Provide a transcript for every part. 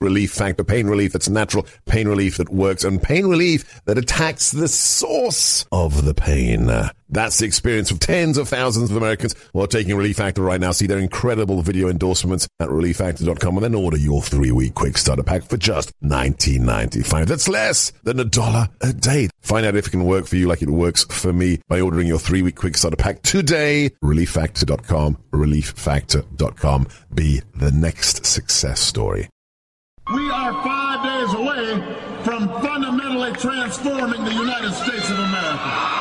Relief Factor, pain relief that's natural, pain relief that works, and pain relief that attacks the source of the pain. That's the experience of tens of thousands of Americans who are taking Relief Factor right now. See their incredible video endorsements at relieffactor.com and then order your 3-week quick starter pack for just $19.95. That's less than $1 a day. Find out if it can work for you like it works for me by ordering your 3-week quick starter pack today. relieffactor.com, relieffactor.com. Be the next success story. We are 5 days away from fundamentally transforming the United States of America.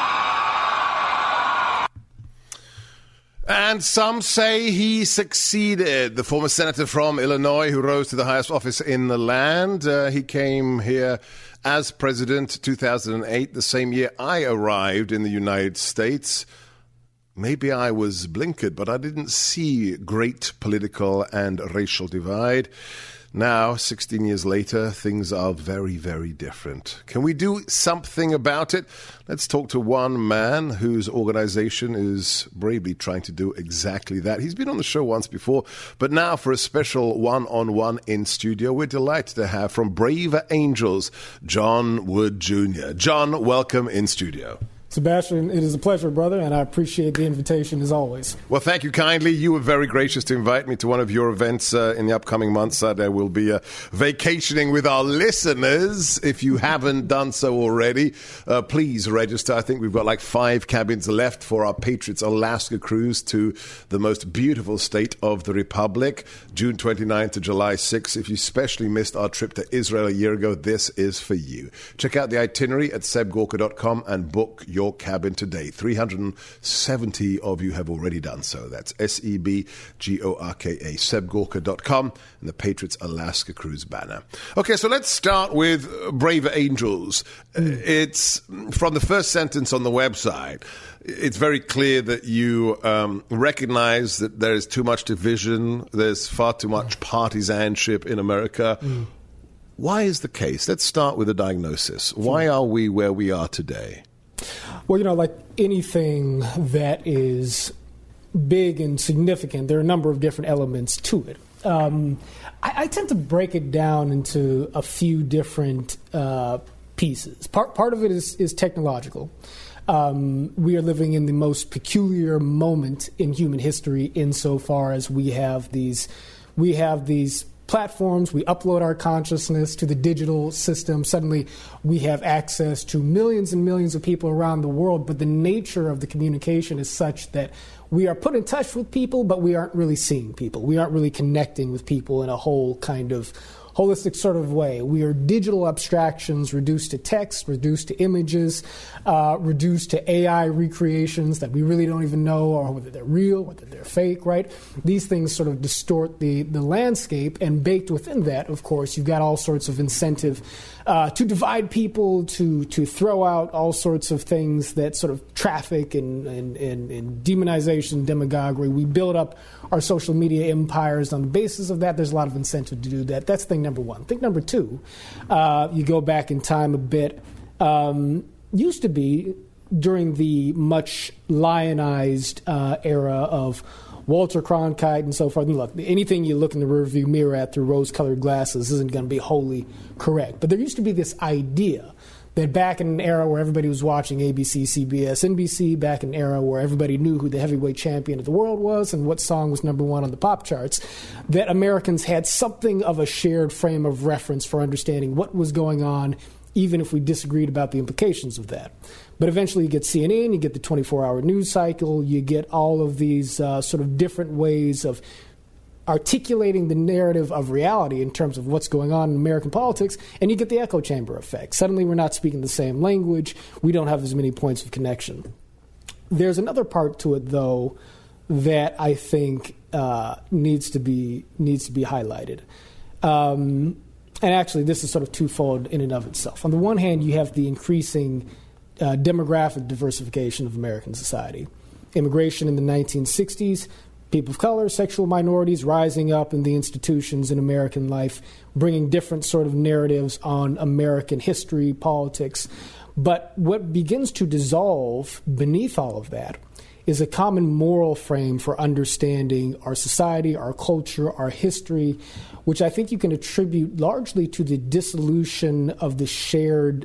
And some say he succeeded. The former senator from Illinois who rose to the highest office in the land. He came here as president 2008, the same year I arrived in the United States. Maybe I was blinkered, but I didn't see great political and racial divide. Now, 16 years later, things are very, very different. Can we do something about it? Let's talk to one man whose organization is bravely trying to do exactly that. He's been on the show once before, but now for a special one-on-one in studio, we're delighted to have from Braver Angels, John Wood Jr. John, welcome in studio. Sebastian, it is a pleasure, brother, and I appreciate the invitation as always. Well, thank you kindly. You were very gracious to invite me to one of your events in the upcoming months. There will be vacationing with our listeners. If you haven't done so already, please register. I think we've got like 5 cabins left for our Patriots Alaska cruise to the most beautiful state of the Republic, June 29th to July 6th. If you especially missed our trip to Israel a year ago, this is for you. Check out the itinerary at sebgorka.com and book your cabin today. 370 of you have already done so. That's SEBGORKA, sebgorka.com, and the Patriots Alaska Cruise banner. Okay, so let's start with Braver Angels. It's from the first sentence on the website. It's very clear that you recognize that there is too much division. There's far too much partisanship in America. Why is the case? Let's start with a diagnosis. Why are we where we are today? Well, like anything that is big and significant, there are a number of different elements to it. I tend to break it down into a few different pieces. Part of it is technological. We are living in the most peculiar moment in human history insofar as we have these platforms, we upload our consciousness to the digital system. Suddenly, we have access to millions and millions of people around the world, but the nature of the communication is such that we are put in touch with people, but we aren't really seeing people. We aren't really connecting with people in a whole kind of holistic sort of way. We are digital abstractions reduced to text, reduced to images, reduced to AI recreations that we really don't even know or whether they're real, whether they're fake, right? These things sort of distort the landscape, and baked within that, of course, you've got all sorts of incentive to divide people, to throw out all sorts of things that sort of traffic and demonization, demagoguery. We build up our social media empires on the basis of that. There's a lot of incentive to do that. That's thing number one. Thing number two, you go back in time a bit, used to be during the much lionized era of Walter Cronkite and so forth. And look, anything you look in the rearview mirror at through rose-colored glasses isn't going to be wholly correct. But there used to be this idea that back in an era where everybody was watching ABC, CBS, NBC, back in an era where everybody knew who the heavyweight champion of the world was and what song was number one on the pop charts, that Americans had something of a shared frame of reference for understanding what was going on, even if we disagreed about the implications of that. But eventually you get CNN, you get the 24-hour news cycle, you get all of these sort of different ways of articulating the narrative of reality in terms of what's going on in American politics, and you get the echo chamber effect. Suddenly we're not speaking the same language. We don't have as many points of connection. There's another part to it, though, that I think needs to be highlighted. And actually, this is sort of twofold in and of itself. On the one hand, you have the increasing demographic diversification of American society. Immigration in the 1960s, people of color, sexual minorities rising up in the institutions in American life, bringing different sort of narratives on American history, politics. But what begins to dissolve beneath all of that is a common moral frame for understanding our society, our culture, our history, which I think you can attribute largely to the dissolution of the shared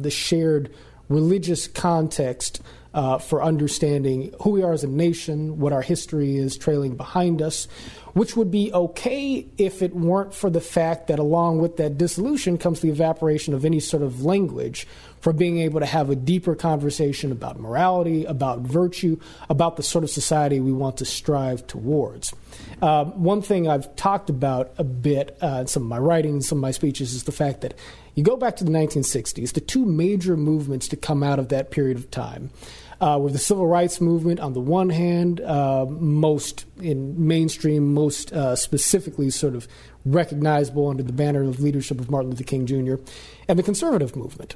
religious context for understanding who we are as a nation, what our history is trailing behind us, which would be okay if it weren't for the fact that along with that dissolution comes the evaporation of any sort of language for being able to have a deeper conversation about morality, about virtue, about the sort of society we want to strive towards. One thing I've talked about a bit in some of my writings, some of my speeches, is the fact that you go back to the 1960s, the two major movements to come out of that period of time were the civil rights movement on the one hand, most in mainstream, most specifically sort of recognizable under the banner of leadership of Martin Luther King Jr., and the conservative movement,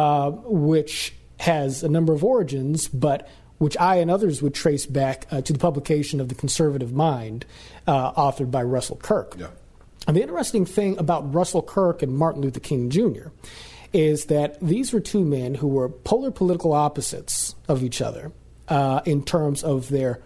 which has a number of origins, but which I and others would trace back to the publication of The Conservative Mind, authored by Russell Kirk. Yeah. And the interesting thing about Russell Kirk and Martin Luther King Jr. is that these were two men who were polar political opposites of each other in terms of their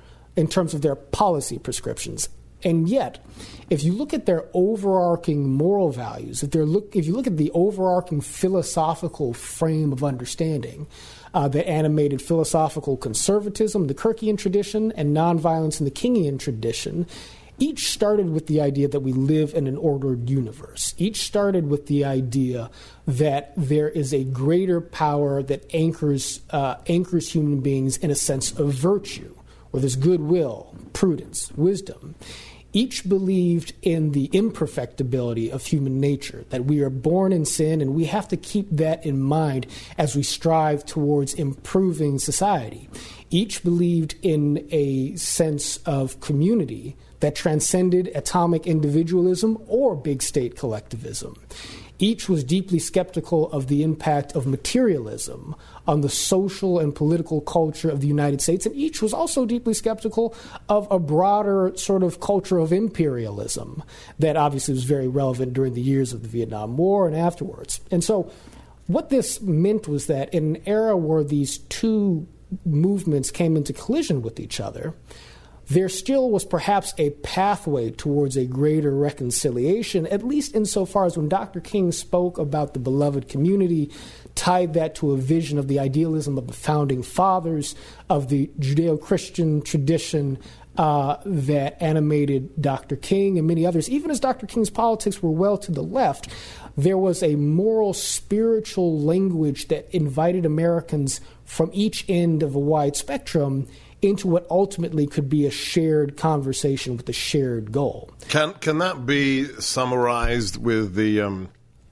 policy prescriptions. And yet, if you look at their overarching moral values, if you look at the overarching philosophical frame of understanding that animated philosophical conservatism, the Kirkian tradition, and nonviolence in the Kingian tradition, each started with the idea that we live in an ordered universe. Each started with the idea that there is a greater power that anchors human beings in a sense of virtue, where there's goodwill, prudence, wisdom. Each believed in the imperfectibility of human nature, that we are born in sin, and we have to keep that in mind as we strive towards improving society. Each believed in a sense of community that transcended atomic individualism or big state collectivism. Each was deeply skeptical of the impact of materialism on the social and political culture of the United States, and each was also deeply skeptical of a broader sort of culture of imperialism that obviously was very relevant during the years of the Vietnam War and afterwards. And so what this meant was that in an era where these two movements came into collision with each other, there still was perhaps a pathway towards a greater reconciliation, at least insofar as when Dr. King spoke about the beloved community, tied that to a vision of the idealism of the founding fathers, of the Judeo-Christian tradition that animated Dr. King and many others. Even as Dr. King's politics were well to the left, there was a moral, spiritual language that invited Americans from each end of a wide spectrum into what ultimately could be a shared conversation with a shared goal. Can that be summarized with the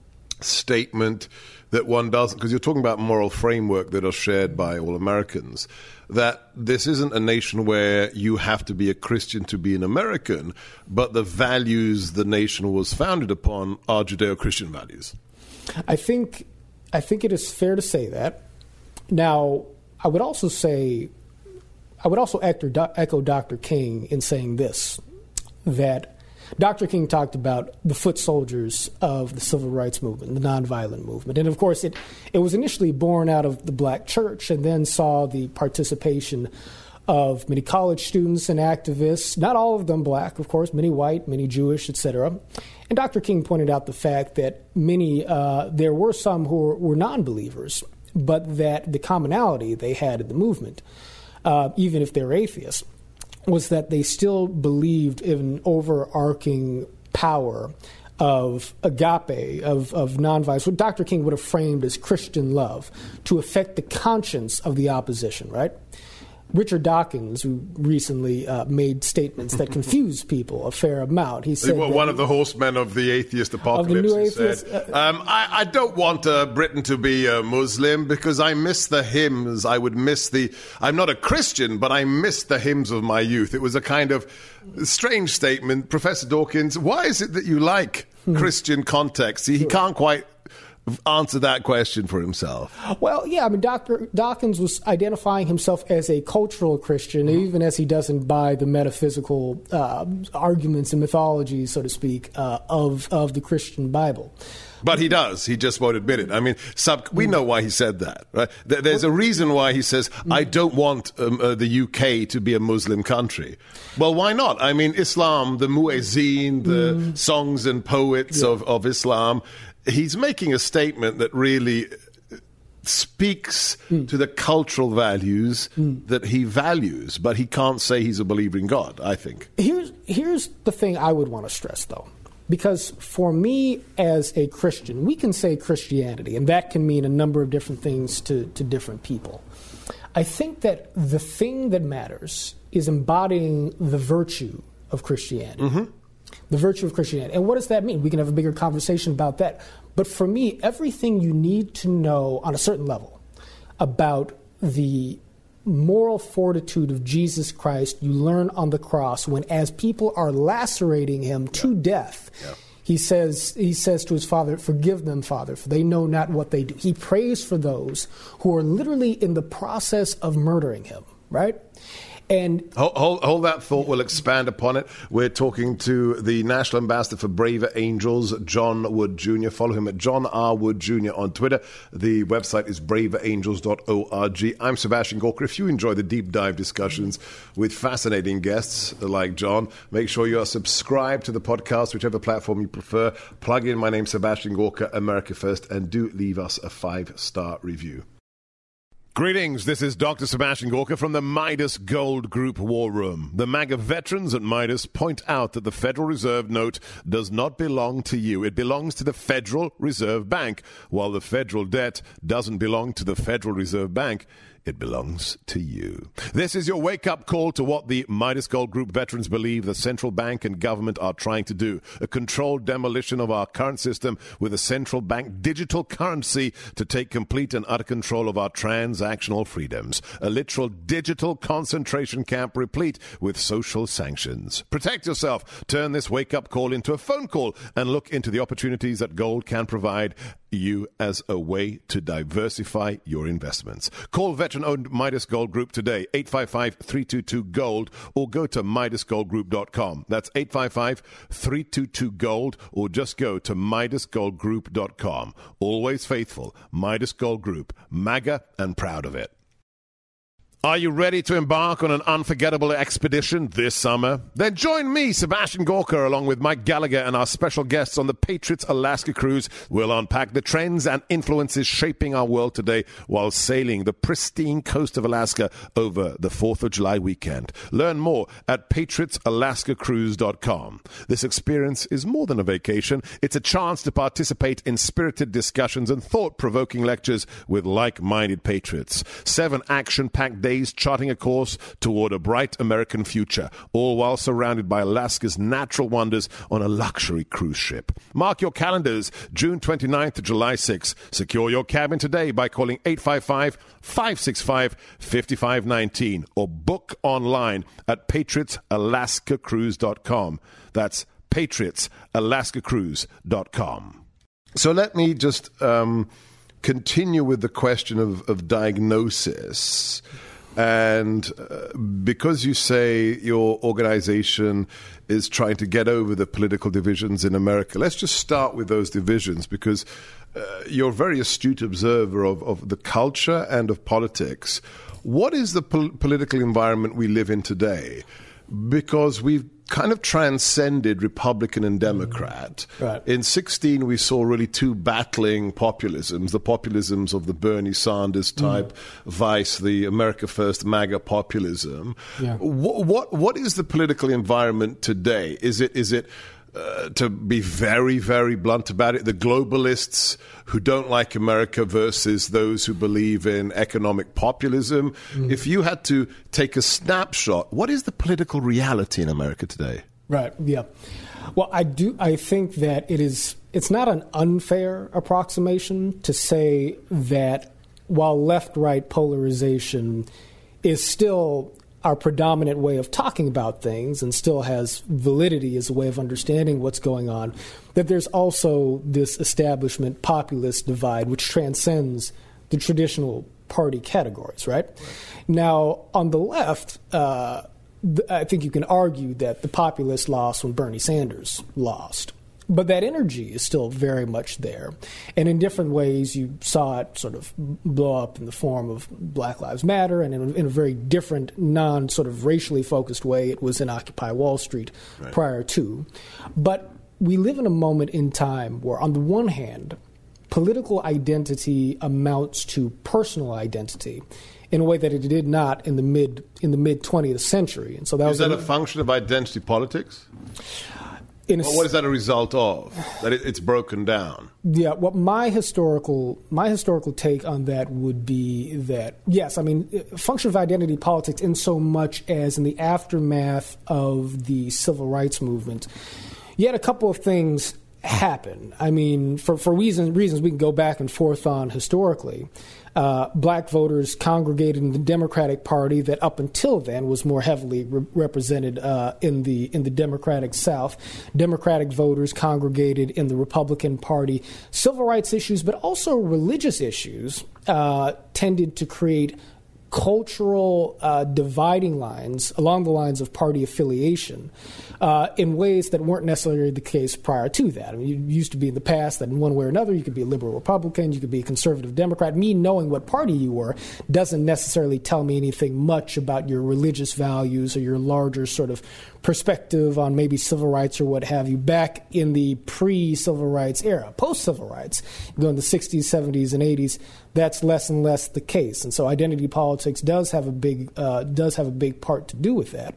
statement that one does, because you're talking about moral framework that are shared by all Americans, that this isn't a nation where you have to be a Christian to be an American, but the values the nation was founded upon are Judeo-Christian values? I think it is fair to say that. Now, I would also echo Dr. King in saying this, that Dr. King talked about the foot soldiers of the civil rights movement, the nonviolent movement. And, of course, it was initially born out of the black church and then saw the participation of many college students and activists, not all of them black, of course, many white, many Jewish, etc. And Dr. King pointed out the fact that there were some who were non-believers, but that the commonality they had in the movement, even if they're atheists, was that they still believed in an overarching power of agape, of nonviolence, what Dr. King would have framed as Christian love, to affect the conscience of the opposition, right? Richard Dawkins, who recently made statements that confused people a fair amount. He said one of the horsemen of the atheist apocalypse said, I don't want Britain to be a Muslim because I miss the hymns. I'm not a Christian, but I miss the hymns of my youth. It was a kind of strange statement. Professor Dawkins, why is it that you like Christian context? He can't quite answer that question for himself. Well, yeah, I mean, Dr. Dawkins was identifying himself as a cultural Christian, even as he doesn't buy the metaphysical arguments and mythology, so to speak, of the Christian Bible. But he does. He just won't admit it. I mean, we know why he said that, right? There's a reason why he says, I don't want the UK to be a Muslim country. Well, why not? I mean, Islam, the muezzin, the songs and poets of Islam, he's making a statement that really speaks to the cultural values that he values, but he can't say he's a believer in God, I think. Here's the thing I would want to stress, though, because for me as a Christian, we can say Christianity, and that can mean a number of different things to different people. I think that the thing that matters is embodying the virtue of Christianity. Mm-hmm. The virtue of Christianity. And what does that mean? We can have a bigger conversation about that. But for me, everything you need to know on a certain level about the moral fortitude of Jesus Christ, you learn on the cross when, as people are lacerating him to death, he says to his Father, "Forgive them, Father, for they know not what they do." He prays for those who are literally in the process of murdering him, right? And hold that thought. We'll expand upon it. We're talking to the National Ambassador for Braver Angels, John Wood Jr. Follow him at John R. Wood Jr. on Twitter. The website is braverangels.org. I'm Sebastian Gorka. If you enjoy the deep dive discussions with fascinating guests like John, make sure you are subscribed to the podcast, whichever platform you prefer. Plug in My Name's Sebastian Gorka, America First, and do leave us a 5-star review. Greetings, this is Dr. Sebastian Gorka from the Midas Gold Group War Room. The MAGA veterans at Midas point out that the Federal Reserve note does not belong to you. It belongs to the Federal Reserve Bank, while the federal debt doesn't belong to the Federal Reserve Bank. It belongs to you. This is your wake-up call to what the Midas Gold Group veterans believe the central bank and government are trying to do. A controlled demolition of our current system with a central bank digital currency to take complete and utter control of our transactional freedoms. A literal digital concentration camp replete with social sanctions. Protect yourself. Turn this wake-up call into a phone call and look into the opportunities that gold can provide you as a way to diversify your investments. Call veteran-owned Midas Gold Group today, 855-322-GOLD, or go to MidasGoldGroup.com. That's 855-322-GOLD, or just go to MidasGoldGroup.com. Always faithful, Midas Gold Group, MAGA and proud of it. Are you ready to embark on an unforgettable expedition this summer? Then join me, Sebastian Gorka, along with Mike Gallagher and our special guests on the Patriots Alaska Cruise. We'll unpack the trends and influences shaping our world today while sailing the pristine coast of Alaska over the 4th of July weekend. Learn more at patriotsalaskacruise.com. This experience is more than a vacation. It's a chance to participate in spirited discussions and thought-provoking lectures with like-minded patriots. 7 action-packed days charting a course toward a bright American future, all while surrounded by Alaska's natural wonders on a luxury cruise ship. Mark your calendars, June 29th to July 6th. Secure your cabin today by calling 855-565-5519 or book online at patriotsalaskacruise.com. That's patriotsalaskacruise.com. So let me just continue with the question of diagnosis. And because you say your organization is trying to get over the political divisions in America, let's just start with those divisions, because you're a very astute observer of the culture and of politics. What is the political environment we live in today? Because we've kind of transcended Republican and Democrat. Right. In 2016, we saw really 2 battling populisms, the populisms of the Bernie Sanders type, vice the America First MAGA populism. Yeah. What is the political environment today? Is it to be very, very blunt about it, the globalists who don't like America versus those who believe in economic populism? If you had to take a snapshot, what is the political reality in America today? Right, yeah. Well, I think that it's not an unfair approximation to say that while left-right polarization is still our predominant way of talking about things and still has validity as a way of understanding what's going on, that there's also this establishment populist divide which transcends the traditional party categories, right? Now, on the left, I think you can argue that the populists lost when Bernie Sanders lost. But that energy is still very much there. And in different ways, you saw it sort of blow up in the form of Black Lives Matter, and in a very different, non-sort of racially focused way, it was in Occupy Wall Street prior to. But we live in a moment in time where, on the one hand, political identity amounts to personal identity in a way that it did not in the mid 20th century. And so is that a function of identity politics? What is that a result of? That it's broken down? Yeah, well, my historical take on that would be that, yes, I mean, function of identity politics in so much as in the aftermath of the civil rights movement, you had a couple of things happen. I mean, for reasons we can go back and forth on historically. Black voters congregated in the Democratic Party that up until then was more heavily represented in the Democratic South. Democratic voters congregated in the Republican Party. Civil rights issues, but also religious issues, tended to create cultural dividing lines along the lines of party affiliation in ways that weren't necessarily the case prior to that. I mean, you used to be in the past that in one way or another you could be a liberal Republican, you could be a conservative Democrat. Me knowing what party you were doesn't necessarily tell me anything much about your religious values or your larger sort of perspective on maybe civil rights or what have you back in the pre-civil rights era. Post-civil rights, you go in the 60s, 70s, and 80s, that's less and less the case. And so identity politics does have a big part to do with that.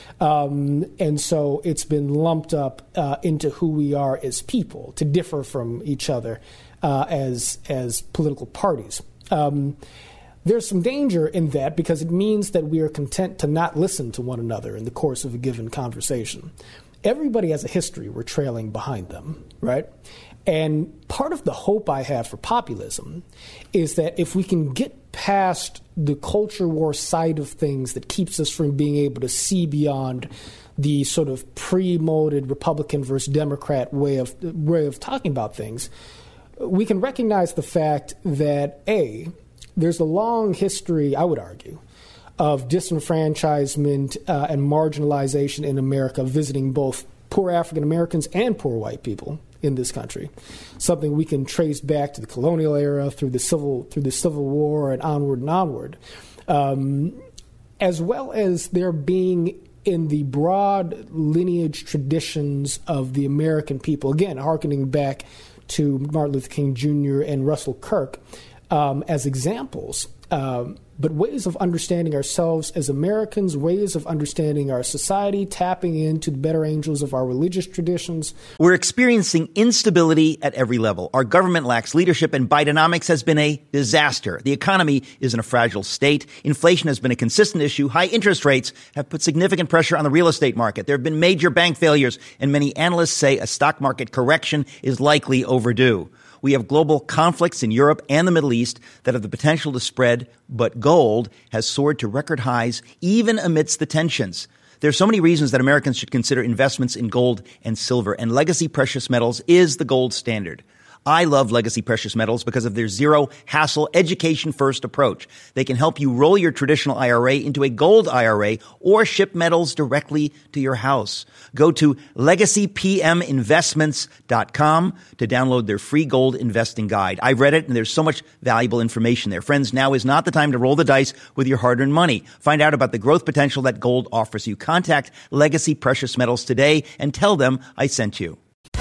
And so it's been lumped up into who we are as people, to differ from each other as political parties. There's some danger in that because it means that we are content to not listen to one another in the course of a given conversation. Everybody has a history we're trailing behind them, right? And part of the hope I have for populism is that if we can get past the culture war side of things that keeps us from being able to see beyond the sort of pre-molded Republican versus Democrat way of talking about things, we can recognize the fact that, A, there's a long history, I would argue, of disenfranchisement and marginalization in America, visiting both poor African Americans and poor white people in this country. Something we can trace back to the colonial era, through the Civil War, and onward, as well as there being in the broad lineage traditions of the American people. Again, hearkening back to Martin Luther King Jr. and Russell Kirk as examples, but ways of understanding ourselves as Americans, ways of understanding our society, tapping into the better angels of our religious traditions. We're experiencing instability at every level. Our government lacks leadership, and Bidenomics has been a disaster. The economy is in a fragile state. Inflation has been a consistent issue. High interest rates have put significant pressure on the real estate market. There have been major bank failures, and many analysts say a stock market correction is likely overdue. We have global conflicts in Europe and the Middle East that have the potential to spread, but gold has soared to record highs even amidst the tensions. There are so many reasons that Americans should consider investments in gold and silver, and Legacy Precious Metals is the gold standard. I love Legacy Precious Metals because of their zero-hassle, education-first approach. They can help you roll your traditional IRA into a gold IRA or ship metals directly to your house. Go to LegacyPMInvestments.com to download their free gold investing guide. I've read it, and there's so much valuable information there. Friends, now is not the time to roll the dice with your hard-earned money. Find out about the growth potential that gold offers you. Contact Legacy Precious Metals today and tell them I sent you.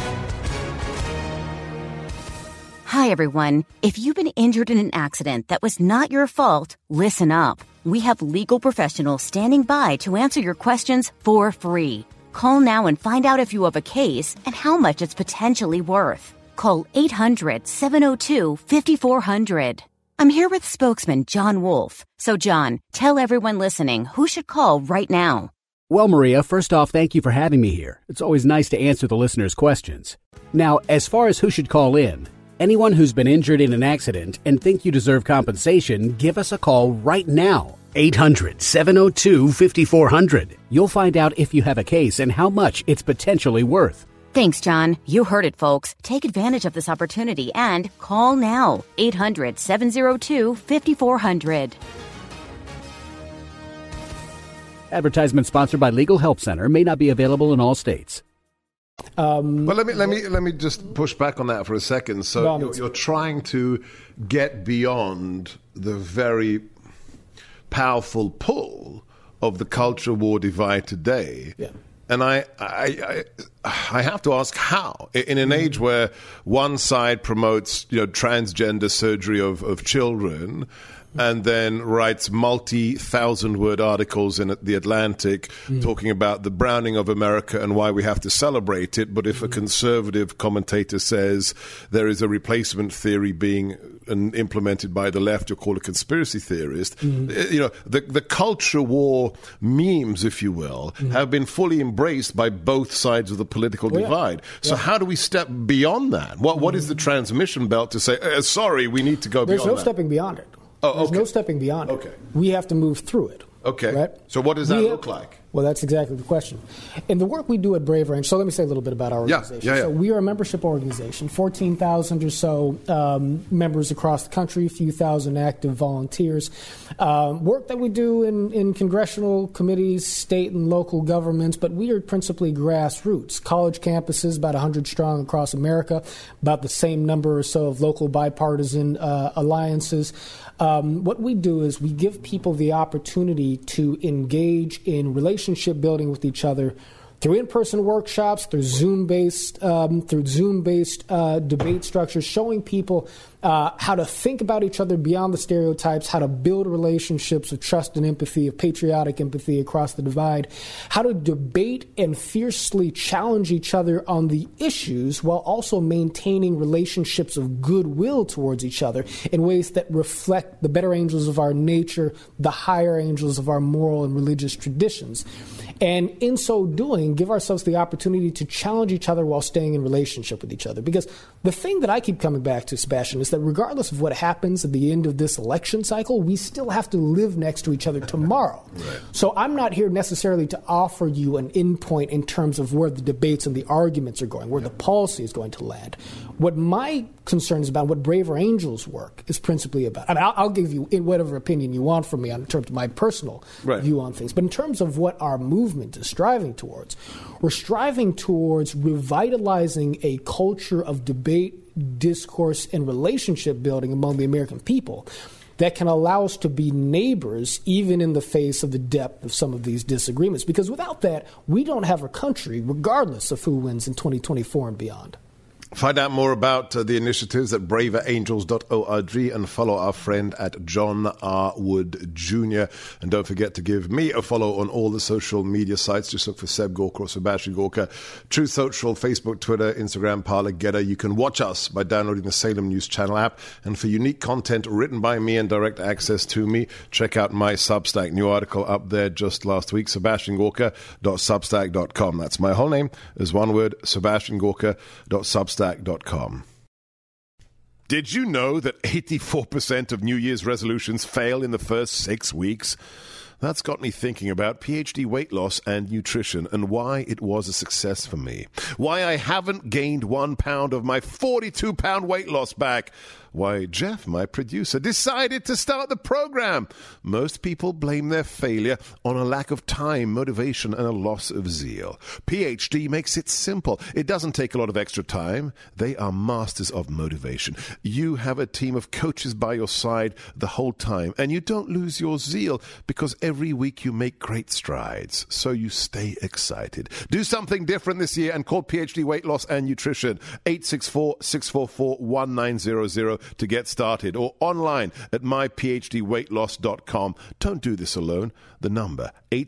Hi, everyone. If you've been injured in an accident that was not your fault, listen up. We have legal professionals standing by to answer your questions for free. Call now and find out if you have a case and how much it's potentially worth. Call 800-702-5400. I'm here with spokesman John Wolf. So, John, tell everyone listening who should call right now. Well, Maria, first off, thank you for having me here. It's always nice to answer the listeners' questions. Now, as far as who should call in, anyone who's been injured in an accident and think you deserve compensation, give us a call right now. 800-702-5400. You'll find out if you have a case and how much it's potentially worth. Thanks, John. You heard it, folks. Take advantage of this opportunity and call now. 800-702-5400. Advertisement sponsored by Legal Help Center, may not be available in all states. But let me just push back on that for a second. So you're trying to get beyond the very powerful pull of the culture war divide today. Yeah. And I have to ask how, in an age where one side promotes transgender surgery of children, and then writes multi-thousand-word articles in The Atlantic talking about the browning of America and why we have to celebrate it. But if a conservative commentator says there is a replacement theory being implemented by the left, you're called a conspiracy theorist. The culture war memes, if you will, have been fully embraced by both sides of the political divide. So how do we step beyond that? What is the transmission belt to say, sorry, we need to go beyond that? There's no stepping beyond it. There's no stepping beyond it. We have to move through it. Okay. Right? So what does that look like? Well, that's exactly the question. In the work we do at Brave Range, so let me say a little bit about our organization. So we are a membership organization, 14,000 or so members across the country, a few thousand active volunteers. Work that we do in congressional committees, state and local governments, but we are principally grassroots. College campuses, about 100 strong across America, about the same number or so of local bipartisan alliances. What we do is we give people the opportunity to engage in relationship building with each other through in-person workshops, through Zoom-based debate structures, showing people how to think about each other beyond the stereotypes, how to build relationships of trust and empathy, of patriotic empathy across the divide, how to debate and fiercely challenge each other on the issues while also maintaining relationships of goodwill towards each other in ways that reflect the better angels of our nature, the higher angels of our moral and religious traditions. And in so doing, give ourselves the opportunity to challenge each other while staying in relationship with each other. Because the thing that I keep coming back to, Sebastian, is that regardless of what happens at the end of this election cycle, we still have to live next to each other tomorrow. Right. So I'm not here necessarily to offer you an endpoint in terms of where the debates and the arguments are going, where the policy is going to land. What my concern is about, what Braver Angels work is principally about. I mean, I'll give you whatever opinion you want from me in terms of my personal view on things. But in terms of what our movement is striving towards, we're striving towards revitalizing a culture of debate, discourse, and relationship building among the American people that can allow us to be neighbors even in the face of the depth of some of these disagreements. Because without that, we don't have a country, regardless of who wins in 2024 and beyond. Find out more about the initiatives at braverangels.org and follow our friend at John R. Wood Jr. And don't forget to give me a follow on all the social media sites. Just look for Seb Gorka or Sebastian Gorka. Truth Social, Facebook, Twitter, Instagram, Parler, Getter. You can watch us by downloading the Salem News Channel app. And for unique content written by me and direct access to me, check out my Substack. New article up there just last week, sebastiangorka.substack.com. That's my whole name is one word, sebastiangorka.substack.com. Did you know that 84% of New Year's resolutions fail in the first 6 weeks? That's got me thinking about PhD weight loss and nutrition and why it was a success for me. Why I haven't gained 1 pound of my 42-pound weight loss back. Why Jeff, my producer, decided to start the program. Most people blame their failure on a lack of time, motivation, and a loss of zeal. PhD makes it simple. It doesn't take a lot of extra time. They are masters of motivation. You have a team of coaches by your side the whole time, and you don't lose your zeal because every week you make great strides, so you stay excited. Do something different this year and call PhD Weight Loss and Nutrition 864-644-1900 to get started, or online at myphdweightloss.com. Don't do this alone. The number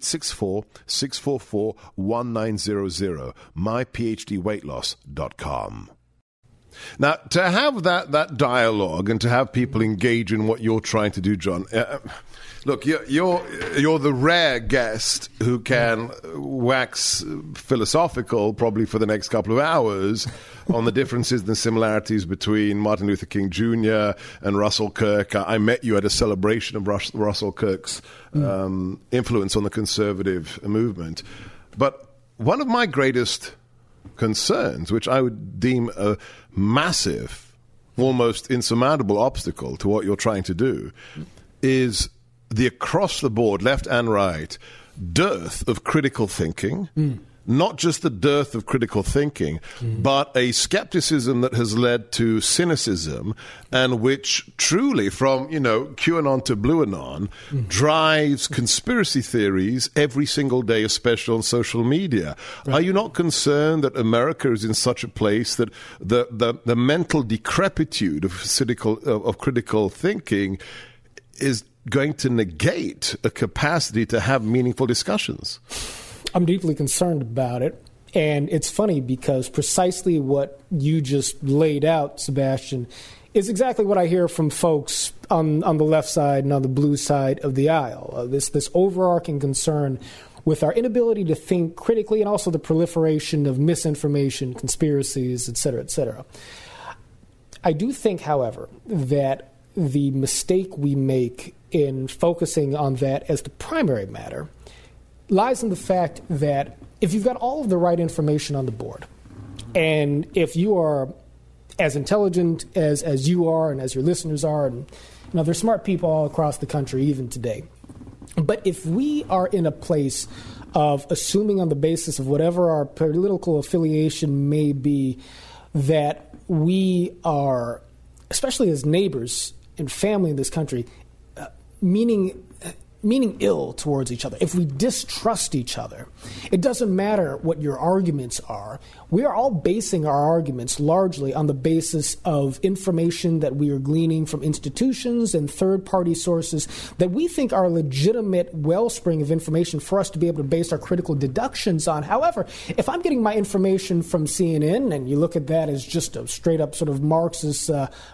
864-644-1900, myphdweightloss.com. Now, to have that dialogue and to have people engage in what you're trying to do, John, look, you're the rare guest who can wax philosophical probably for the next couple of hours on the differences and the similarities between Martin Luther King Jr. and Russell Kirk. I met you at a celebration of Russell Kirk's influence on the conservative movement. But one of my greatest concerns, which I would deem a massive, almost insurmountable obstacle to what you're trying to do, is the across-the-board, left and right, dearth of critical thinking not just the dearth of critical thinking, but a skepticism that has led to cynicism, and which truly, from, QAnon to Blueanon, drives conspiracy theories every single day, especially on social media. Right. Are you not concerned that America is in such a place that the mental decrepitude of critical thinking is going to negate a capacity to have meaningful discussions? I'm deeply concerned about it. And it's funny because precisely what you just laid out, Sebastian, is exactly what I hear from folks on the left side and on the blue side of the aisle. This overarching concern with our inability to think critically, and also the proliferation of misinformation, conspiracies, et cetera, et cetera. I do think, however, that the mistake we make in focusing on that as the primary matter lies in the fact that if you've got all of the right information on the board, and if you are as intelligent as you are and as your listeners are, and there's smart people all across the country even today, but if we are in a place of assuming on the basis of whatever our political affiliation may be that we are, especially as neighbors and family in this country, meaning ill towards each other, if we distrust each other, it doesn't matter what your arguments are. We are all basing our arguments largely on the basis of information that we are gleaning from institutions and third-party sources that we think are a legitimate wellspring of information for us to be able to base our critical deductions on. However, if I'm getting my information from CNN, and you look at that as just a straight-up sort of Marxist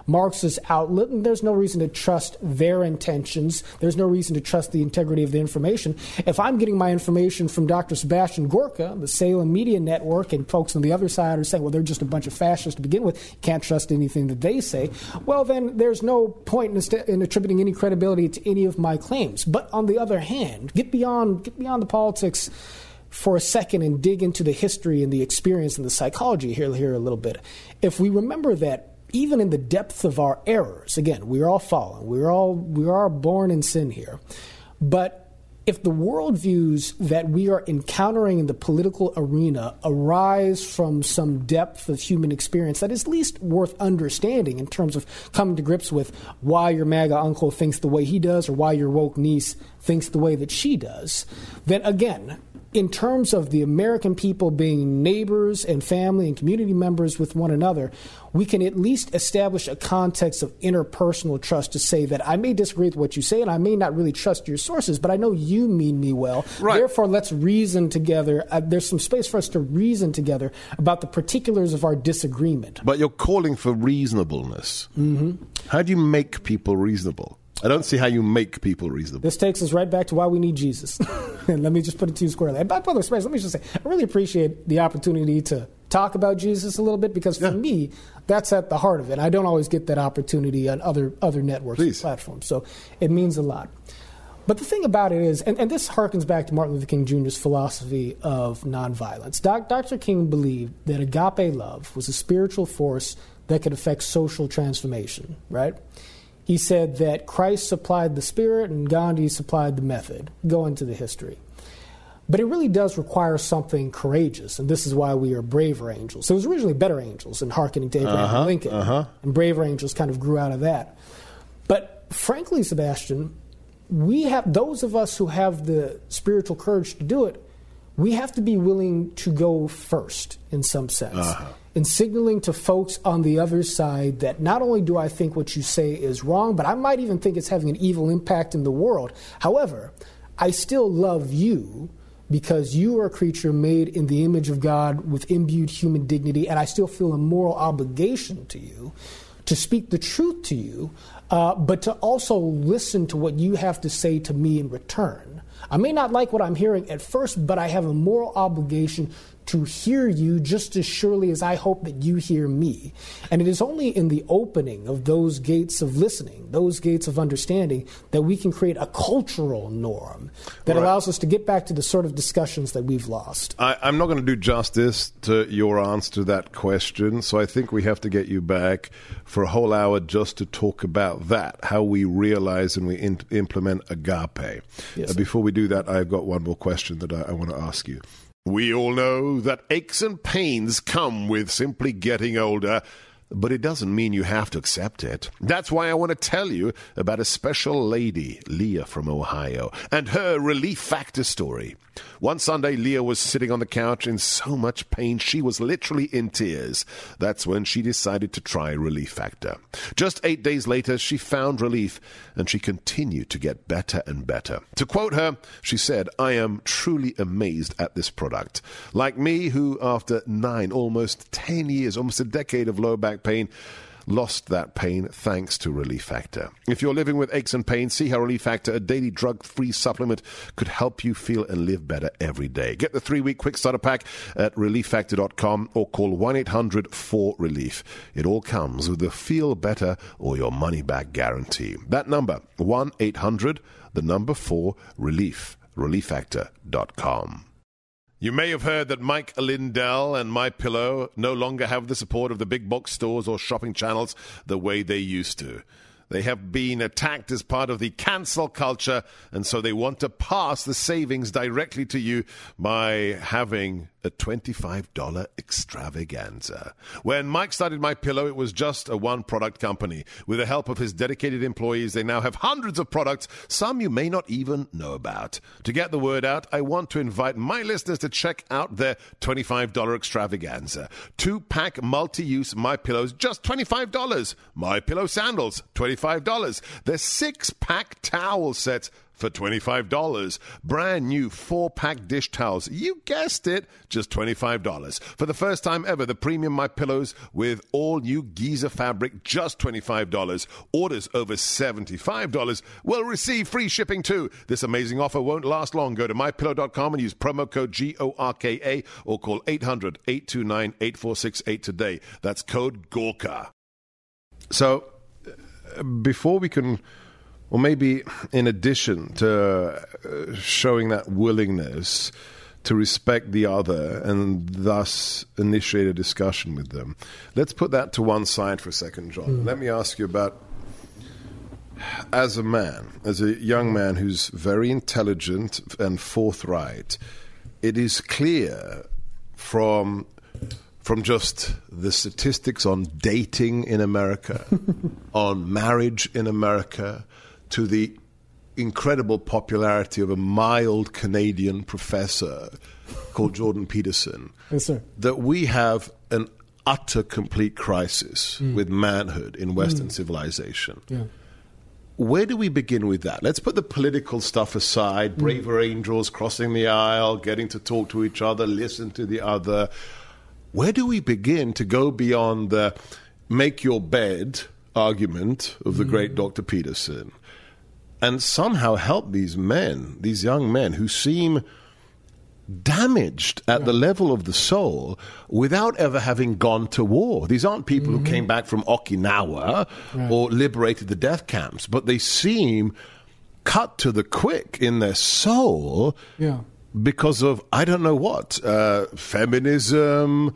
outlet, and there's no reason to trust their intentions, there's no reason to trust the integrity of the information. If I'm getting my information from Dr. Sebastian Gorka, the Salem Media Network, and folks on the other side are saying, well, they're just a bunch of fascists to begin with, you can't trust anything that they say, well, then there's no point in attributing any credibility to any of my claims. But on the other hand, get beyond the politics for a second and dig into the history and the experience and the psychology here a little bit. If we remember that even in the depth of our errors, again, we are all fallen, we are born in sin here, but if the worldviews that we are encountering in the political arena arise from some depth of human experience that is at least worth understanding in terms of coming to grips with why your MAGA uncle thinks the way he does or why your woke niece thinks the way that she does, then again, in terms of the American people being neighbors and family and community members with one another, we can at least establish a context of interpersonal trust to say that I may disagree with what you say and I may not really trust your sources, but I know you mean me well. Right. Therefore, let's reason together. There's some space for us to reason together about the particulars of our disagreement. But you're calling for reasonableness. Mm-hmm. How do you make people reasonable? I don't see how you make people reasonable. This takes us right back to why we need Jesus. And let me just put it to you squarely. And by the way, let me just say, I really appreciate the opportunity to talk about Jesus a little bit because for me, that's at the heart of it. I don't always get that opportunity on other networks and platforms. So it means a lot. But the thing about it is, and this harkens back to Martin Luther King Jr.'s philosophy of nonviolence. Dr. King believed that agape love was a spiritual force that could affect social transformation, right? He said that Christ supplied the spirit and Gandhi supplied the method. Go into the history. But it really does require something courageous, and this is why we are braver angels. So it was originally better angels in hearkening to Abraham Lincoln, and braver angels kind of grew out of that. But frankly, Sebastian, we have those of us who have the spiritual courage to do it, we have to be willing to go first in some sense. In signaling to folks on the other side that not only do I think what you say is wrong, but I might even think it's having an evil impact in the world. However, I still love you because you are a creature made in the image of God with imbued human dignity, and I still feel a moral obligation to you to speak the truth to you, but to also listen to what you have to say to me in return. I may not like what I'm hearing at first, but I have a moral obligation to hear you just as surely as I hope that you hear me. And it is only in the opening of those gates of listening, those gates of understanding, that we can create a cultural norm that allows us to get back to the sort of discussions that we've lost. I'm not going to do justice to your answer to that question, so I think we have to get you back for a whole hour just to talk about that, how we realize and we implement agape. Yes, before we do that, I've got one more question that I want to ask you. We all know that aches and pains come with simply getting older, but it doesn't mean you have to accept it. That's why I want to tell you about a special lady, Leah from Ohio, and her Relief Factor story. One Sunday, Leah was sitting on the couch in so much pain she was literally in tears. That's when she decided to try Relief Factor. Just 8 days later, she found relief, and she continued to get better and better. To quote her, she said, "I am truly amazed at this product. Like me, who after 9, almost 10 years, almost a decade of low back pain, lost that pain thanks to Relief Factor. If you're living with aches and pains, see how Relief Factor, a daily drug-free supplement, could help you feel and live better every day. Get the 3-week quick starter pack at relieffactor.com or call 1-800-4RELIEF. It all comes with the feel better or your money back guarantee. That number, 1-800-4RELIEF, relieffactor.com. You may have heard that Mike Lindell and MyPillow no longer have the support of the big box stores or shopping channels the way they used to. They have been attacked as part of the cancel culture, and so they want to pass the savings directly to you by having a $25 extravaganza. When Mike started MyPillow, it was just a one-product company. With the help of his dedicated employees, they now have hundreds of products, some you may not even know about. To get the word out, I want to invite my listeners to check out their $25 extravaganza. 2-pack multi-use MyPillows, just $25. MyPillow sandals, $25. Their 6-pack towel sets for $25. Brand new 4-pack dish towels. You guessed it, just $25. For the first time ever, the premium MyPillows with all new Giza fabric, just $25. Orders over $75 will receive free shipping too. This amazing offer won't last long. Go to MyPillow.com and use promo code GORKA or call 800-829-8468 today. That's code GORKA. So, before we can... Or maybe in addition to showing that willingness to respect the other and thus initiate a discussion with them, let's put that to one side for a second, John. Let me ask you about, as a man, as a young man who's very intelligent and forthright, it is clear from just the statistics on dating in America, on marriage in America, to the incredible popularity of a mild Canadian professor called Jordan Peterson, yes, sir, that we have an utter complete crisis with manhood in Western civilization. Yeah. Where do we begin with that? Let's put the political stuff aside, braver angels crossing the aisle, getting to talk to each other, listen to the other. Where do we begin to go beyond the make your bed argument of the great Dr. Peterson and somehow help these men, these young men who seem damaged at the level of the soul without ever having gone to war? These aren't people who came back from Okinawa or liberated the death camps, but they seem cut to the quick in their soul because of, I don't know what, feminism,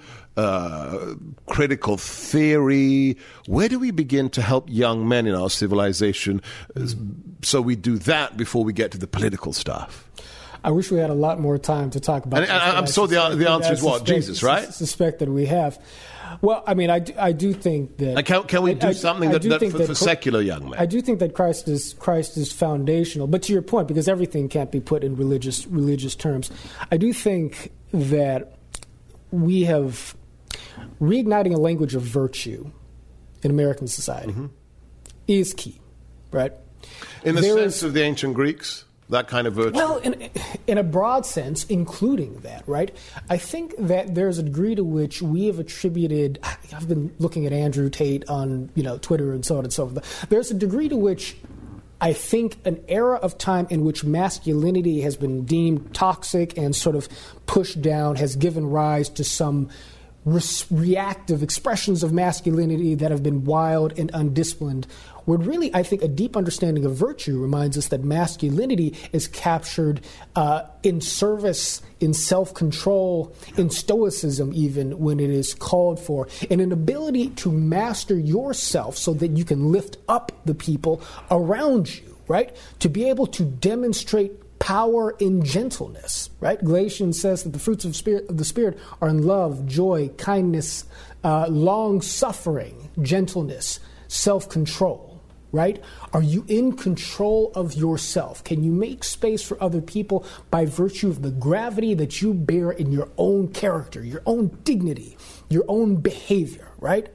critical theory. Where do we begin to help young men in our civilization so we do that before we get to the political stuff? I wish we had a lot more time to talk about this. I'm sure the answer is what? Jesus, right? I suspect that we have. Well, I mean, I do think that... Can we do something for secular young men? I do think that Christ is foundational. But to your point, because everything can't be put in religious terms, I do think that we have... reigniting a language of virtue in American society is key, right? In the sense of the ancient Greeks, that kind of virtue? Well, in a broad sense, including that, right? I think that there's a degree to which we have attributed, I've been looking at Andrew Tate on Twitter and so on and so forth. There's a degree to which I think an era of time in which masculinity has been deemed toxic and sort of pushed down has given rise to some reactive expressions of masculinity that have been wild and undisciplined, where really I think a deep understanding of virtue reminds us that masculinity is captured in service, in self-control, in stoicism even when it is called for, in an ability to master yourself so that you can lift up the people around you, right? To be able to demonstrate power in gentleness, right? Galatians says that the fruits of the Spirit are in love, joy, kindness, long-suffering, gentleness, self-control, right? Are you in control of yourself? Can you make space for other people by virtue of the gravity that you bear in your own character, your own dignity, your own behavior, right?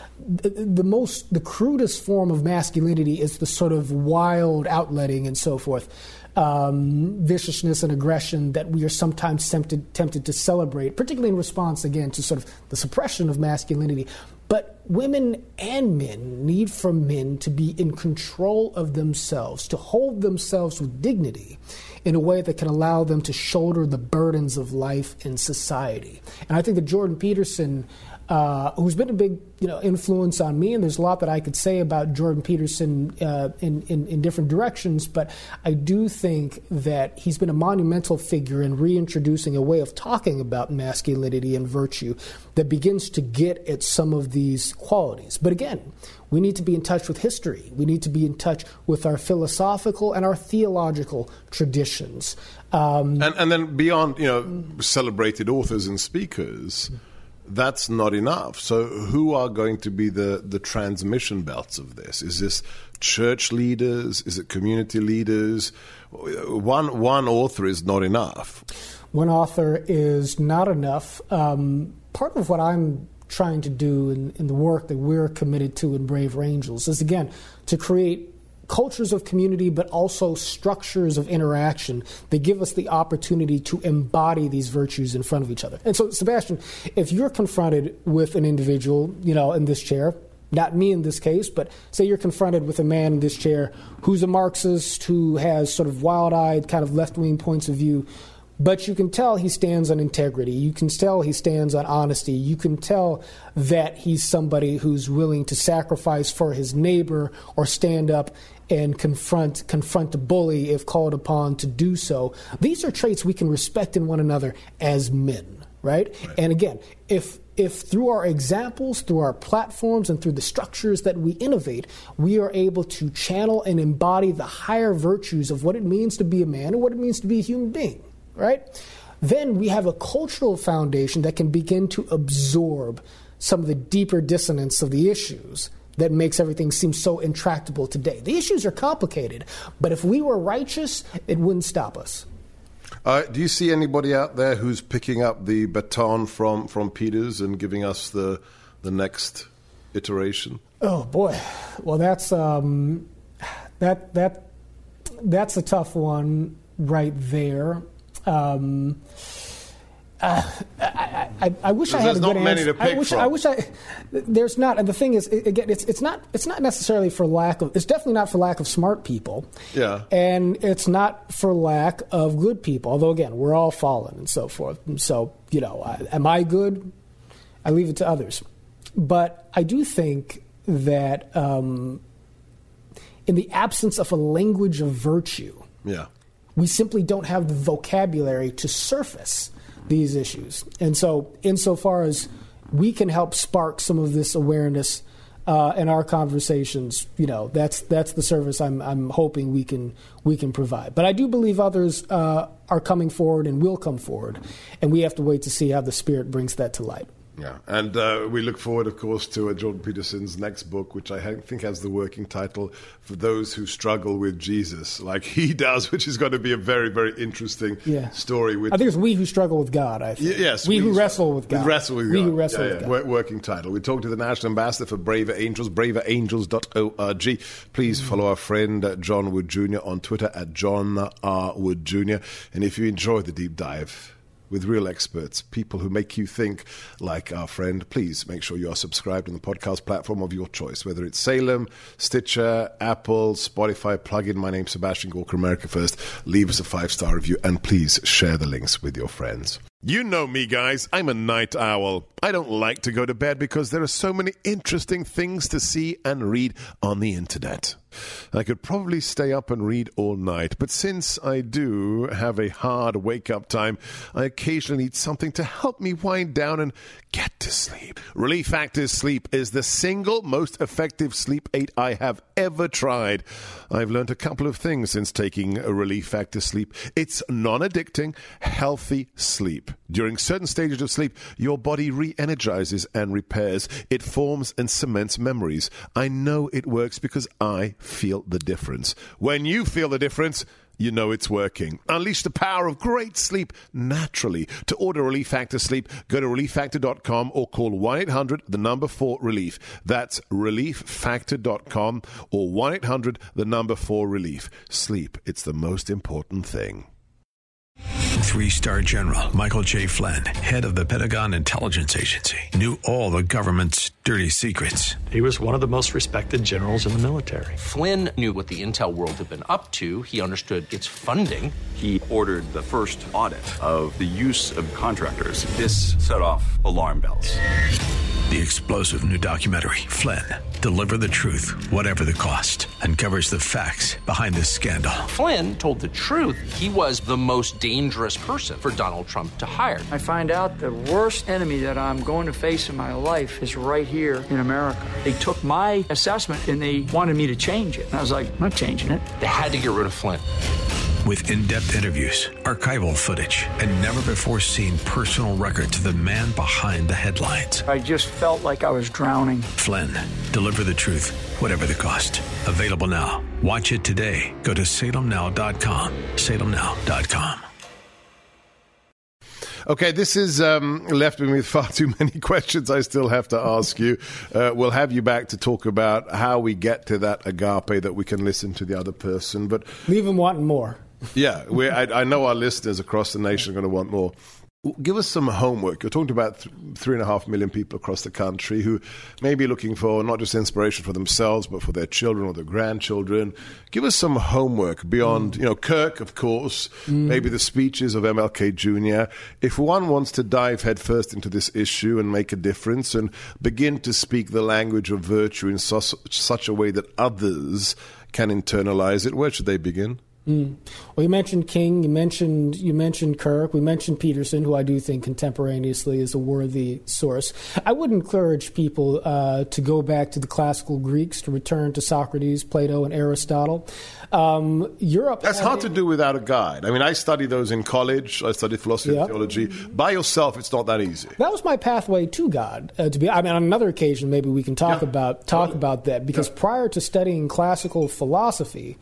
The crudest form of masculinity is the sort of wild outletting and so forth, viciousness and aggression that we are sometimes tempted to celebrate, particularly in response, again, to sort of the suppression of masculinity. But women and men need for men to be in control of themselves, to hold themselves with dignity in a way that can allow them to shoulder the burdens of life in society. And I think that Jordan Peterson, who's been a big influence on me, and there's a lot that I could say about Jordan Peterson in different directions, but I do think that he's been a monumental figure in reintroducing a way of talking about masculinity and virtue that begins to get at some of these qualities. But again, we need to be in touch with history. We need to be in touch with our philosophical and our theological traditions. And then beyond, celebrated authors and speakers, that's not enough. So who are going to be the transmission belts of this? Is this church leaders? Is it community leaders? One author is not enough. One author is not enough. Part of what I'm trying to do in the work that we're committed to in Braver Angels is, again, to create cultures of community, but also structures of interaction that give us the opportunity to embody these virtues in front of each other. And so, Sebastian, if you're confronted with an individual, in this chair, not me in this case, but say you're confronted with a man in this chair who's a Marxist, who has sort of wild-eyed kind of left-wing points of view, but you can tell he stands on integrity. You can tell he stands on honesty. You can tell that he's somebody who's willing to sacrifice for his neighbor or stand up and confront a bully if called upon to do so. These are traits we can respect in one another as men, right? And again, if through our examples, through our platforms, and through the structures that we innovate, we are able to channel and embody the higher virtues of what it means to be a man and what it means to be a human being, right? Then we have a cultural foundation that can begin to absorb some of the deeper dissonance of the issues that makes everything seem so intractable today. The issues are complicated, but if we were righteous, it wouldn't stop us. Do you see anybody out there who's picking up the baton from Peters and giving us the next iteration? Oh boy, well that's a tough one right there. I wish I had a good answer. There's not, and the thing is, again, it's not necessarily for lack of. It's definitely not for lack of smart people. Yeah. And it's not for lack of good people. Although again, we're all fallen and so forth. And so am I good? I leave it to others. But I do think that in the absence of a language of virtue, we simply don't have the vocabulary to surface these issues. And so insofar as we can help spark some of this awareness in our conversations, that's the service I'm hoping we can provide. But I do believe others are coming forward and will come forward, and we have to wait to see how the Spirit brings that to light. Yeah, and we look forward, of course, to Jordan Peterson's next book, which I think has the working title, For Those Who Struggle with Jesus, like he does, which is going to be a very, very interesting story. I think it's We Who Struggle with God, I think. Yes. We Who Wrestle with God. We Who Wrestle with God. Working title. We talked to the National Ambassador for Braver Angels, braverangels.org. Please follow our friend John Wood Jr. on Twitter at John R. Wood Jr. And if you enjoy the deep dive with real experts, people who make you think like our friend, please make sure you are subscribed on the podcast platform of your choice, whether it's Salem, Stitcher, Apple, Spotify. Plug in My Name's Sebastian Gorka, America First. Leave us a 5-star review, and please share the links with your friends. You know me, guys. I'm a night owl. I don't like to go to bed because there are so many interesting things to see and read on the internet. I could probably stay up and read all night, but since I do have a hard wake-up time, I occasionally need something to help me wind down and get to sleep. Relief Factor Sleep is the single most effective sleep aid I have ever tried. I've learned a couple of things since taking a Relief Factor Sleep. It's non-addicting, healthy sleep. During certain stages of sleep, your body re-energizes and repairs. It forms and cements memories. I know it works because I feel the difference. When you feel the difference, you know it's working. Unleash the power of great sleep naturally. To order Relief Factor Sleep, go to relieffactor.com or call 1-800-4-RELIEF. That's relieffactor.com or 1-800-4-RELIEF. Sleep, it's the most important thing. 3-star General Michael J. Flynn, head of the Pentagon Intelligence Agency, knew all the government's dirty secrets. He was one of the most respected generals in the military. Flynn knew what the intel world had been up to. He understood its funding. He ordered the first audit of the use of contractors. This set off alarm bells. The explosive new documentary, Flynn, Deliver the Truth, Whatever the Cost, uncovers the facts behind this scandal. Flynn told the truth. He was the most dangerous person for Donald Trump to hire. I find out the worst enemy that I'm going to face in my life is right here in America. They took my assessment and they wanted me to change it. And I was like, I'm not changing it. They had to get rid of Flynn. With in-depth interviews, archival footage, and never-before-seen personal records of the man behind the headlines. I just felt like I was drowning. Flynn, Deliver the Truth, Whatever the Cost. Available now. Watch it today. Go to salemnow.com. salemnow.com. Okay, this has left me with far too many questions I still have to ask you. We'll have you back to talk about how we get to that agape that we can listen to the other person. But leave them wanting more. Yeah, I know our listeners across the nation are going to want more. Give us some homework. You're talking about 3.5 million people across the country who may be looking for not just inspiration for themselves, but for their children or their grandchildren. Give us some homework beyond, Kirk, of course, maybe the speeches of MLK Jr. If one wants to dive headfirst into this issue and make a difference and begin to speak the language of virtue in such a way that others can internalize it, where should they begin? Well, you mentioned King, you mentioned Kirk, we mentioned Peterson, who I do think contemporaneously is a worthy source. I would encourage people to go back to the classical Greeks, to return to Socrates, Plato, and Aristotle. Europe. That's hard to do without a guide. I mean, I studied those in college. I studied philosophy and theology. By yourself, it's not that easy. That was my pathway to God. On another occasion, maybe we can talk about that, because prior to studying classical philosophy,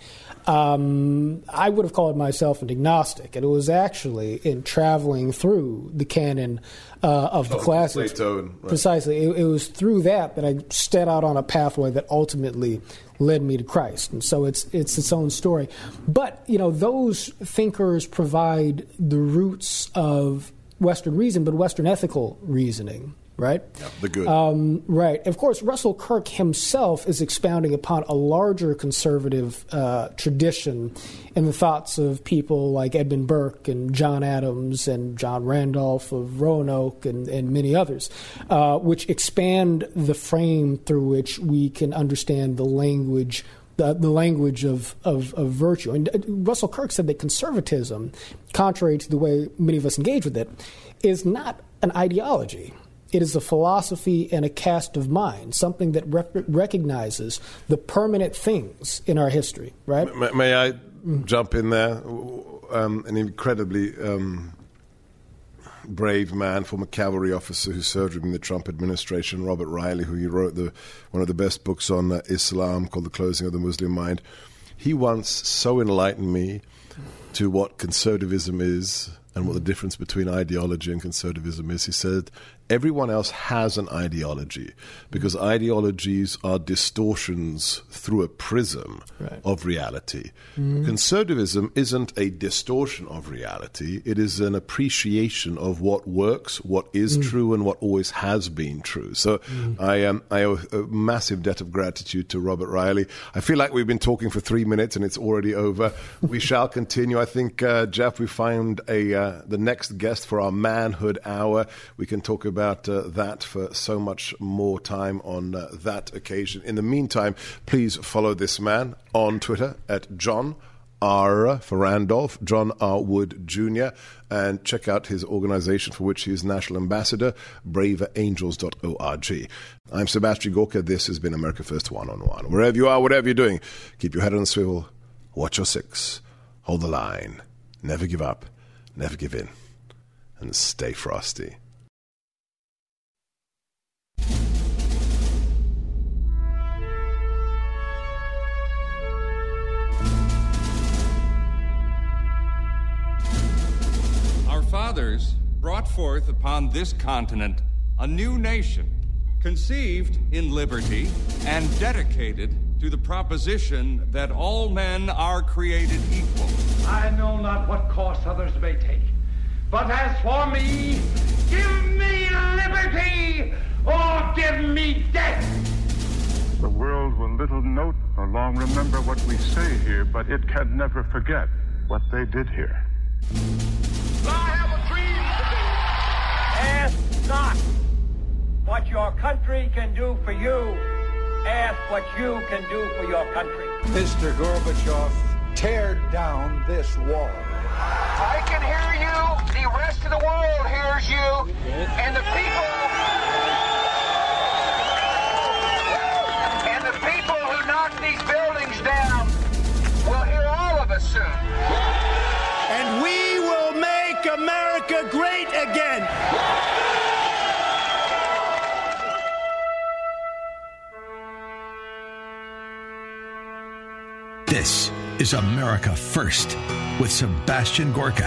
I would have called myself an agnostic, and it was actually in traveling through the canon of the classics. Plato, right. Precisely. It was through that I set out on a pathway that ultimately led me to Christ. And so it's its own story. But, those thinkers provide the roots of Western reason, but Western ethical reasoning. Right? Yeah, the good. Right. Of course, Russell Kirk himself is expounding upon a larger conservative tradition in the thoughts of people like Edmund Burke and John Adams and John Randolph of Roanoke and many others, which expand the frame through which we can understand the language of virtue. And Russell Kirk said that conservatism, contrary to the way many of us engage with it, is not an ideology. It is a philosophy and a cast of mind, something that recognizes the permanent things in our history, right? May I jump in there? An incredibly brave man, former cavalry officer who served in the Trump administration, Robert Riley, who wrote one of the best books on Islam called The Closing of the Muslim Mind. He once so enlightened me to what conservatism is and what the difference between ideology and conservatism is. He said, everyone else has an ideology, because ideologies are distortions through a prism of reality. Conservatism isn't a distortion of reality. It is an appreciation of what works, what is true, and what always has been true. So I owe a massive debt of gratitude to Robert Riley. I feel like we've been talking for 3 minutes and it's already over. We shall continue. I think, Jeff, we found the next guest for our Manhood Hour. We can talk about that for so much more time on that occasion. In the meantime, please follow this man on Twitter at John R. for Randolph, John R. Wood Jr., and check out his organization for which he is National Ambassador, braverangels.org. I'm Sebastian Gorka. This has been America First One-on-One. Wherever you are, whatever you're doing, keep your head on a swivel, watch your six, hold the line, never give up, never give in, and stay frosty. Our fathers brought forth upon this continent a new nation, conceived in liberty and dedicated to the proposition that all men are created equal. I know not what course others may take, but as for me, give me liberty or give me death. The world will little note nor long remember what we say here, but it can never forget what they did here. I have a dream to do. Ask not what your country can do for you. Ask what you can do for your country. Mr. Gorbachev, tear down this wall. I can hear you. The rest of the world hears you. And the people who knock these buildings down will hear all of us soon. And we will make America great again. This is America First with Sebastian Gorka.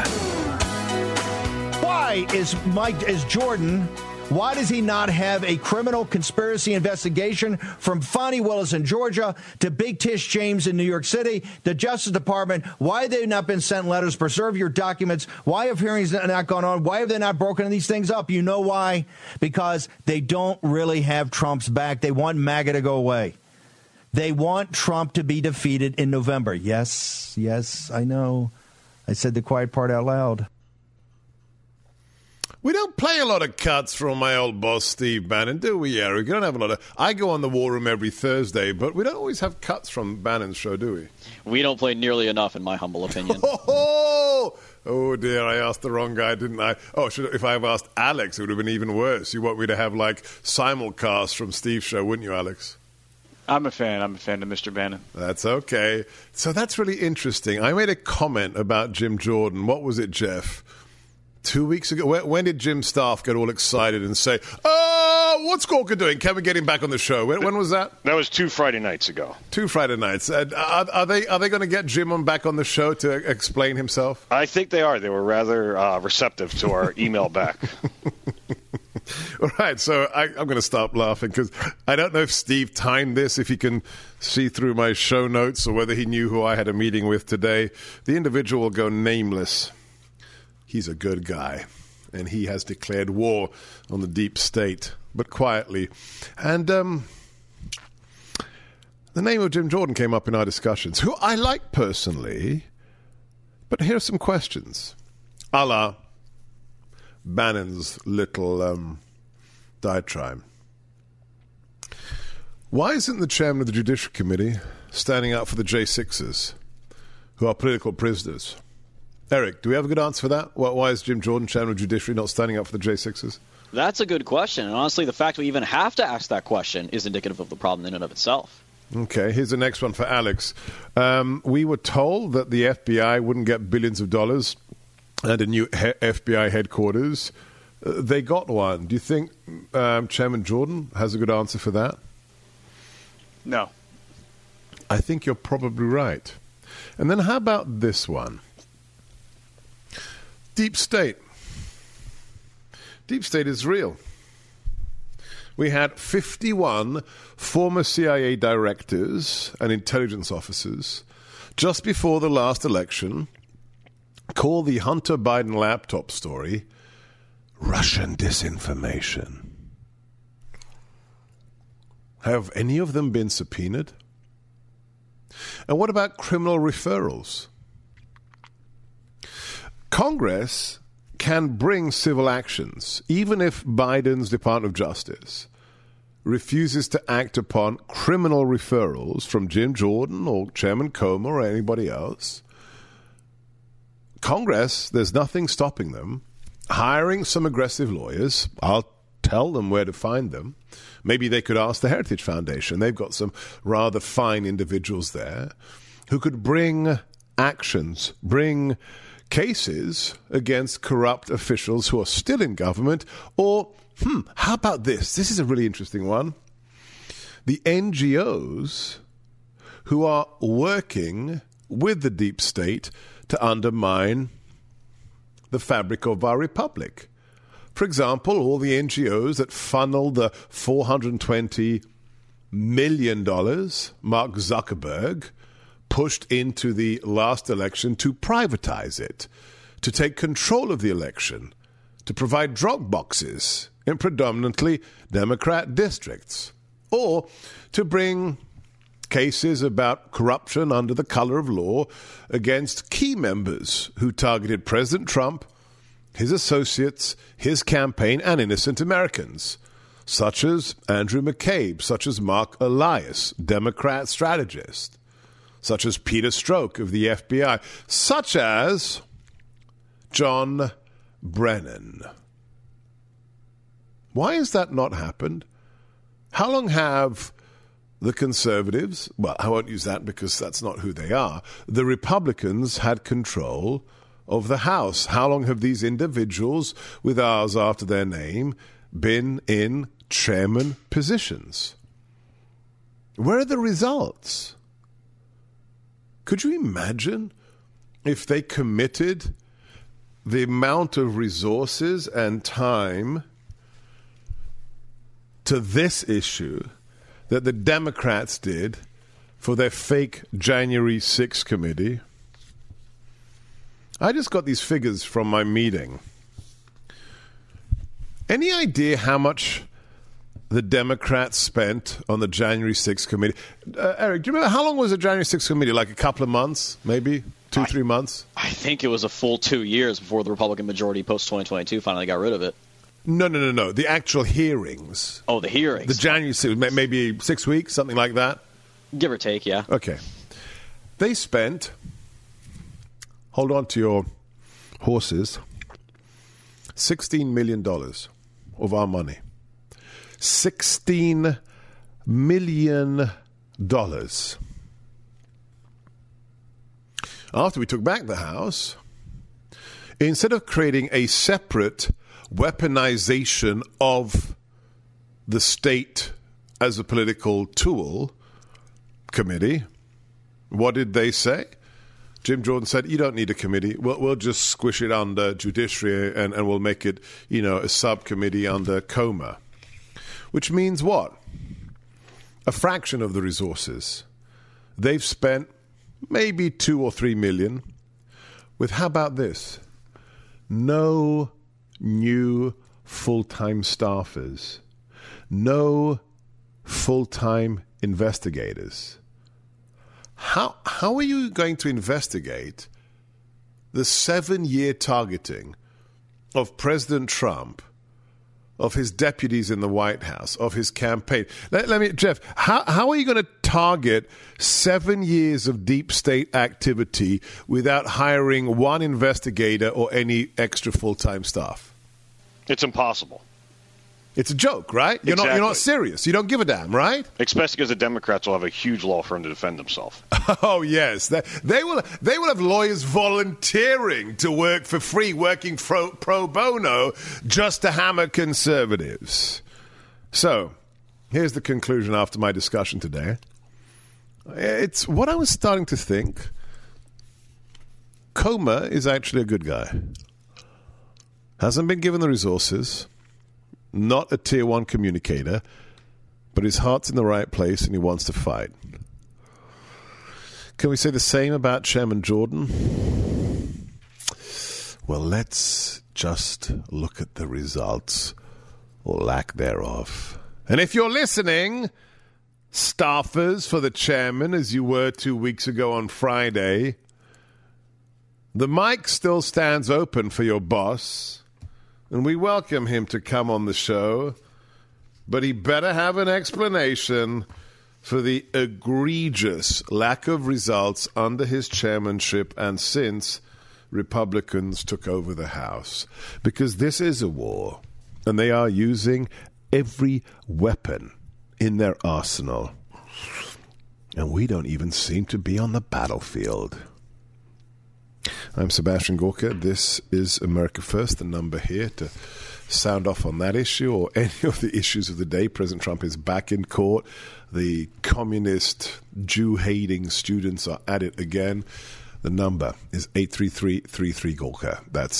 Why is Jordan? Why does he not have a criminal conspiracy investigation from Fonnie Willis in Georgia to Big Tish James in New York City, the Justice Department? Why have they not been sent letters? Preserve your documents. Why have hearings not gone on? Why have they not broken these things up? You know why? Because they don't really have Trump's back. They want MAGA to go away. They want Trump to be defeated in November. Yes, I know. I said the quiet part out loud. We don't play a lot of cuts from my old boss, Steve Bannon, do we, Eric? We don't have a lot of... I go on the War Room every Thursday, but we don't always have cuts from Bannon's show, do we? We don't play nearly enough, in my humble opinion. Oh, dear, I asked the wrong guy, didn't I? Oh, if I have asked Alex, it would have been even worse. You want me to have, like, simulcast from Steve's show, wouldn't you, Alex? I'm a fan of Mr. Bannon. That's okay. So that's really interesting. I made a comment about Jim Jordan. What was it, Jeff? 2 weeks ago? When did Jim Staff get all excited and say, what's Gorka doing? Can we get him back on the show? When was that? That was 2 Friday nights ago. 2 Friday nights. Are they going to get Jim back on the show to explain himself? I think they are. They were rather receptive to our email back. All right, so I'm going to stop laughing because I don't know if Steve timed this, if he can see through my show notes, or whether he knew who I had a meeting with today. The individual will go nameless. He's a good guy, and he has declared war on the deep state, but quietly. And the name of Jim Jordan came up in our discussions, who I like personally, but here are some questions. A la Bannon's little diatribe. Why isn't the chairman of the Judiciary Committee standing up for the J6s, who are political prisoners? Eric, do we have a good answer for that? Why is Jim Jordan, chairman of the Judiciary, not standing up for the J6s? That's a good question. And honestly, the fact we even have to ask that question is indicative of the problem in and of itself. Okay, here's the next one for Alex. We were told that the FBI wouldn't get billions of dollars and a new FBI headquarters. They got one. Do you think Chairman Jordan has a good answer for that? No. I think you're probably right. And then how about this one? Deep state. Deep state is real. we had 51 former CIA directors and intelligence officers just before the last election call the Hunter Biden laptop story Russian disinformation. Have any of them been subpoenaed? And what about criminal referrals? Congress can bring civil actions, even if Biden's Department of Justice refuses to act upon criminal referrals from Jim Jordan or Chairman Comer or anybody else. Congress, there's nothing stopping them hiring some aggressive lawyers. I'll tell them where to find them. Maybe they could ask the Heritage Foundation. They've got some rather fine individuals there who could bring actions, bring cases against corrupt officials who are still in government. Or, how about this? This is a really interesting one. The NGOs who are working with the deep state to undermine the fabric of our republic. For example, all the NGOs that funneled the $420 million Mark Zuckerberg pushed into the last election to privatize it, to take control of the election, to provide drop boxes in predominantly Democrat districts, or to bring cases about corruption under the color of law against key members who targeted President Trump, his associates, his campaign, and innocent Americans, such as Andrew McCabe, such as Mark Elias, Democrat strategist, such as Peter Strzok of the FBI, such as John Brennan. Why has that not happened? How long have the conservatives, well, I won't use that because that's not who they are, the Republicans had control of the House? How long have these individuals with R's after their name been in chairman positions? Where are the results? Could you imagine if they committed the amount of resources and time to this issue that the Democrats did for their fake January 6th committee? I just got these figures from my meeting. Any idea how much the Democrats spent on the January 6th committee? Eric, do you remember how long was the January 6th committee? Like a couple of months, maybe? 2-3 months? I think it was a full 2 years before the Republican majority post-2022 finally got rid of it. No. The actual hearings. Oh, the hearings. The January 6th, maybe 6 weeks, something like that? Give or take, yeah. Okay. They spent, hold on to your horses, $16 million of our money. $16 million. After we took back the House, instead of creating a separate weaponization of the state as a political tool committee, what did they say? Jim Jordan said, you don't need a committee. We'll just squish it under judiciary and we'll make it, a subcommittee under Comer. Which means what? A fraction of the resources. They've spent maybe 2 or 3 million with, how about this? No new full-time staffers. No full-time investigators. How are you going to investigate the 7-year targeting of President Trump, of his deputies in the White House, of his campaign? Jeff, how are you going to target 7 years of deep state activity without hiring one investigator or any extra full-time staff? It's impossible. It's a joke, right? You're not serious. You don't give a damn, right? Especially because the Democrats will have a huge law firm to defend themselves. Oh, yes. They will have lawyers volunteering to work for free, working pro bono, just to hammer conservatives. So, here's the conclusion after my discussion today. It's what I was starting to think. Comer is actually a good guy. Hasn't been given the resources. not a tier 1 communicator, but his heart's in the right place and he wants to fight. Can we say the same about Chairman Jordan? Well, let's just look at the results, or lack thereof. And if you're listening, staffers for the chairman, as you were 2 weeks ago on Friday, the mic still stands open for your boss, and we welcome him to come on the show, but he better have an explanation for the egregious lack of results under his chairmanship and since Republicans took over the House. Because this is a war, and they are using every weapon in their arsenal. And we don't even seem to be on the battlefield. I'm Sebastian Gorka. This is America First, the number here to sound off on that issue or any of the issues of the day. President Trump is back in court. The communist, Jew-hating students are at it again. The number is 833-33-GORKA. That's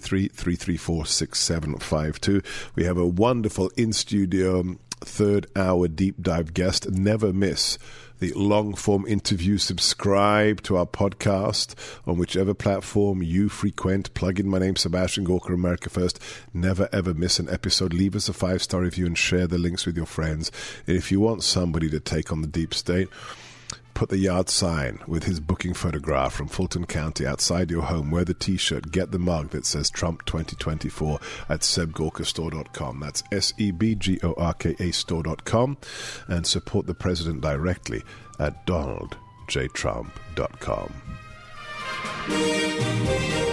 833-334-6752. We have a wonderful in-studio third-hour deep dive guest. Never miss the long-form interview. Subscribe to our podcast on whichever platform you frequent. Plug in my name, Sebastian Gorka, America First. Never, ever miss an episode. Leave us a 5-star review and share the links with your friends. And if you want somebody to take on the deep state, put the yard sign with his booking photograph from Fulton County outside your home. Wear the T-shirt. Get the mug that says Trump 2024 at sebgorkastore.com. That's SEBGORKA store.com. And support the president directly at donaldjtrump.com.